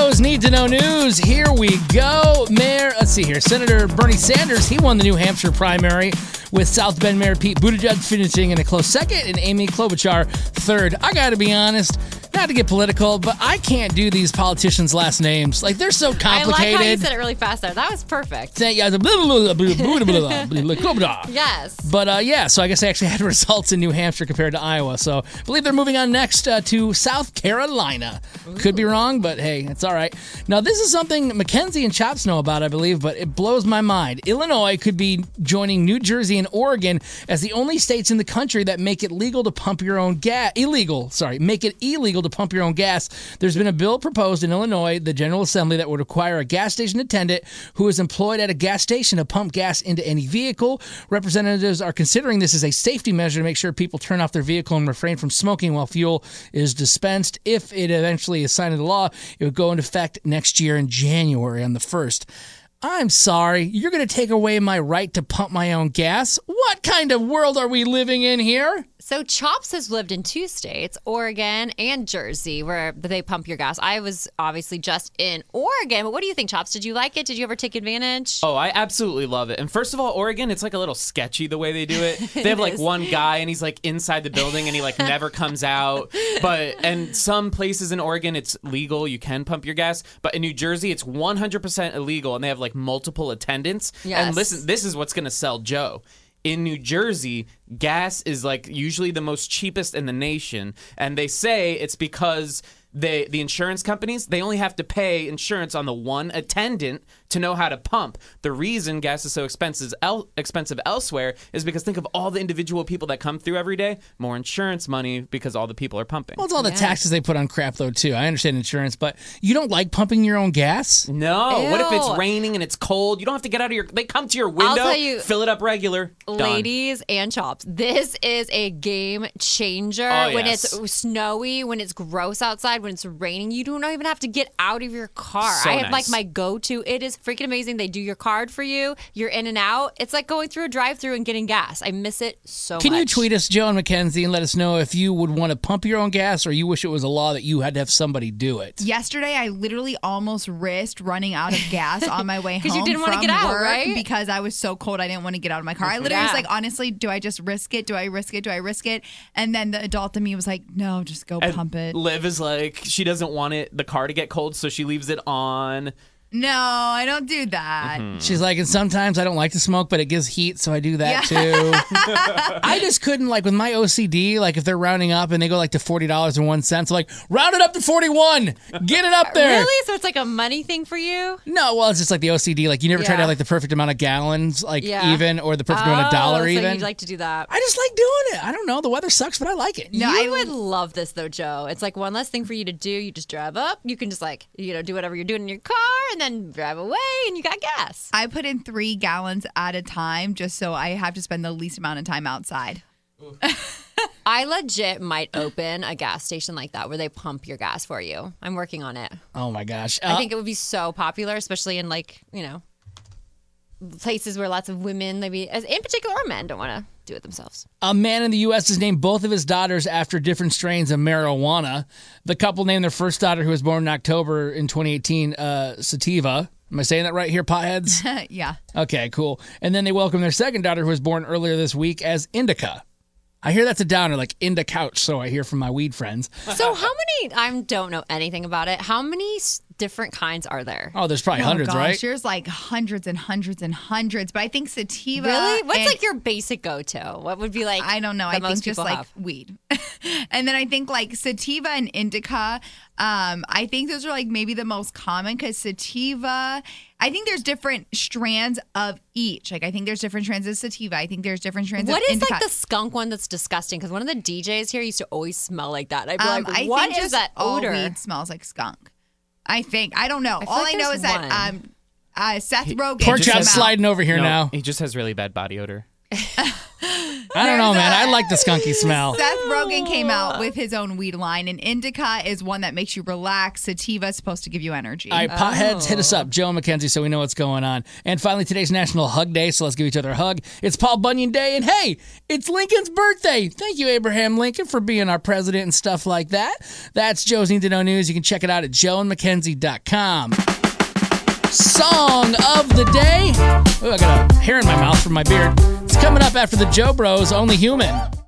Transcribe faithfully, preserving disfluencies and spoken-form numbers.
Joe's Need to Know News. Here we go. Mayor, let's see here. Senator Bernie Sanders, he won the New Hampshire primary with South Bend Mayor Pete Buttigieg finishing in a close second and Amy Klobuchar third. I got to be honest, not to get political, but I can't do these politicians' last names. Like, they're so complicated. I like how you said it really fast there. That was perfect. Yes. But, uh, yeah, so I guess I actually had results in New Hampshire compared to Iowa. So I believe they're moving on next uh, to South Carolina. Ooh. Could be wrong, but hey, it's all right. Now, this is something Mackenzie and Chops know about, I believe, but it blows my mind. Illinois could be joining New Jersey and Oregon as the only states in the country that make it legal to pump your own gas. Illegal, sorry, make it illegal to pump your own gas. There's been a bill proposed in Illinois, the General Assembly, that would require a gas station attendant who is employed at a gas station to pump gas into any vehicle. Representatives are considering this as a safety measure to make sure people turn off their vehicle and refrain from smoking while fuel is dispensed. If it eventually is signed into law, it would go into effect next year in January on the first. I'm sorry, you're going to take away my right to pump my own gas? What kind of world are we living in here? So Chops has lived in two states, Oregon and Jersey, where they pump your gas. I was obviously just in Oregon, but what do you think, Chops? Did you like it? Did you ever take advantage? Oh, I absolutely love it. And first of all, Oregon, it's like a little sketchy the way they do it. They have like one guy and he's like inside the building and he like never comes out. But and some places in Oregon, it's legal. You can pump your gas. But in New Jersey, it's one hundred percent illegal and they have like multiple attendants. Yes. And listen, this is what's going to sell Joe. In New Jersey, gas is like usually the most cheapest in the nation. And they say it's because they, the insurance companies, they only have to pay insurance on the one attendant to know how to pump. The reason gas is so expensive, el- expensive elsewhere is because think of all the individual people that come through every day. More insurance money because all the people are pumping. Well, it's all the Yeah. taxes they put on crap, though, too. I understand insurance, but you don't like pumping your own gas? No. Ew. What if it's raining and it's cold? You don't have to get out of your... They come to your window, tell you, fill it up regular, done. Ladies and Chops, this is a game changer. Oh, when yes. it's snowy, when it's gross outside, when it's raining, you don't even have to get out of your car. So I have nice. like my go-to. It is freaking amazing. They do your card for you. You're in and out. It's like going through a drive-thru and getting gas. I miss it so Can much. you tweet us, Joe and Mackenzie, and let us know if you would want to pump your own gas or you wish it was a law that you had to have somebody do it? Yesterday, I literally almost risked running out of gas on my way home. Because you didn't want to from get out, work right? Because I was so cold, I didn't want to get out of my car. I literally Yeah. was like, honestly, do I just risk it? Do I risk it? Do I risk it? And then the adult in me was like, no, just go And pump it. Liv is like, she doesn't want it, the car to get cold, so she leaves it on. No, I don't do that. Mm-hmm. She's like, and sometimes I don't like to smoke, but it gives heat, so I do that too. I just couldn't, like, with my O C D, like, if they're rounding up and they go, like, to forty dollars and one cent, so, like, round it up to forty-one. Get it up there. Really? So it's like a money thing for you? No, well, it's just like the O C D. Like, you never try to Yeah. have, like, the perfect amount of gallons, like, Yeah. even, or the perfect amount of dollar Oh, so even. you'd like to do that. I just like doing it. I don't know. The weather sucks, but I like it. No, you I would love this though, Joe. It's like one less thing for you to do. You just drive up. You can just like, you know, do whatever you're doing in your car and then drive away and you got gas. I put in three gallons at a time just so I have to spend the least amount of time outside. I legit might open a gas station like that where they pump your gas for you. I'm working on it. Oh, my gosh. I Uh, think it would be so popular, especially in like, you know, places where lots of women, maybe as in particular, or men don't want to do it themselves. A man in the U S has named both of his daughters after different strains of marijuana. The couple named their first daughter, who was born in October in twenty eighteen, uh, Sativa. Am I saying that right here, potheads? Yeah. Okay, cool. And then they welcomed their second daughter, who was born earlier this week, as Indica. I hear that's a downer, like Inda Couch, so I hear from my weed friends. So how many, I don't know anything about it. How many s- different kinds are there? Oh, there's probably hundreds, oh, gosh, right? There's like hundreds and hundreds and hundreds. But I think sativa. Really? What's and- like your basic go-to? What would be like? I don't know. that I most think just people like have? weed. And then I think like sativa and indica. Um, I think those are like maybe the most common because sativa, I think there's different strands of each. Like I think there's different strands of sativa. I think there's different strands What of is indica. like the skunk one that's disgusting? Because one of the D Js here used to always smell like that. I'd be Um, like, I what think is just that all odor? weed smells like skunk. I think. I don't know. feel all like I know there's is that one. um, uh, Seth Rogen. Pork just chop has- sliding over here No, now. he just has really bad body odor. I don't know, man. I like the skunky smell. Seth Rogen came out with his own weed line, and Indica is one that makes you relax. Sativa is supposed to give you energy. All right, potheads, hit us up, Joe and Mackenzie, so we know what's going on. And finally, today's National Hug Day, so let's give each other a hug. It's Paul Bunyan Day, and hey, it's Lincoln's birthday. Thank you, Abraham Lincoln, for being our president and stuff like that. That's Joe's Need to Know News. You can check it out at joe and mackenzie dot com. Song of the day. Oh, I got a hair in my mouth from my beard. It's coming up after the Joe Bros, Only Human.